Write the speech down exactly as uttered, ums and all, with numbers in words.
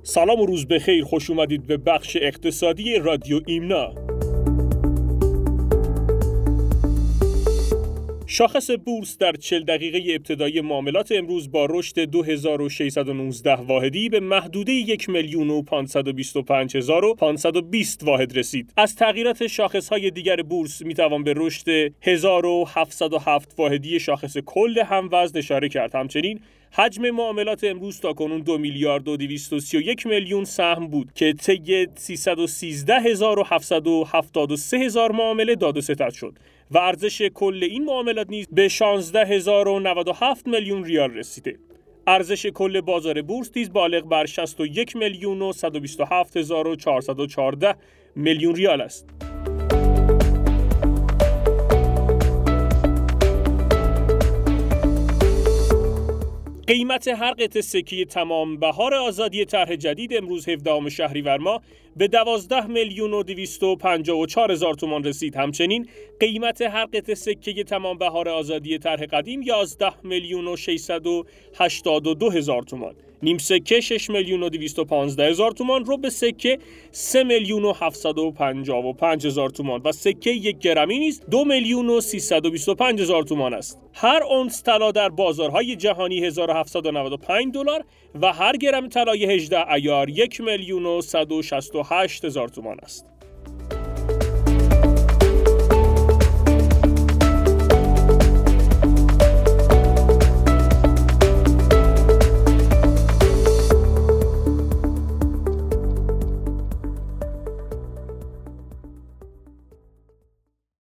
سلام و روز بخیر، خوش اومدید به بخش اقتصادی رادیو ایمنا. شاخص بورس در چهل دقیقه ابتدایی معاملات امروز با رشد دو هزار و ششصد و نوزده واحدی به محدوده یک میلیون و پانصد و بیست و پنج هزار و پانصد و بیست واحد رسید. از تغییرات شاخص‌های دیگر بورس میتوان به رشد هزار و هفتصد و هفت واحدی شاخص کل هموزن اشاره کرد. همچنین حجم معاملات امروز تاکنون دو میلیارد و دویست و سی و یک میلیون سهم بود که طی سیصد و سیزده هزار و هفتصد و هفتاد و سه هزار معامله داد و ستد شد و ارزش کل این معاملات نیز به شانزده هزار و نود و هفت میلیون ریال رسیده. ارزش کل بازار بورس نیز بالغ بر شصت و یک میلیون و صد و بیست و هفت هزار و چهارصد و چهارده میلیون ریال است. قیمت هر قطعه سکه تمام بهار آزادی طرح جدید امروز هفدهم شهریور ماه به دوازده میلیون و دویست و پنجاه و چهار هزار تومان رسید. همچنین قیمت هر قطعه سکه تمام بهار آزادی طرح قدیم یازده میلیون و ششصد و هشتاد و دو هزار تومان، نیم سکه شش میلیون و دویست و پانزده هزار تومان، ربع سکه سه میلیون و هفتصد و پنجاه و پنج هزار تومان و سکه یک گرمی نیز دو میلیون و سیصد و بیست و پنج هزار تومان است. هر اونس طلا در بازارهای جهانی هزار و هفتصد و نود و پنج دلار و هر گرم طلای هجده عیار یک میلیون و صد و شصت و هشت هزار تومان است.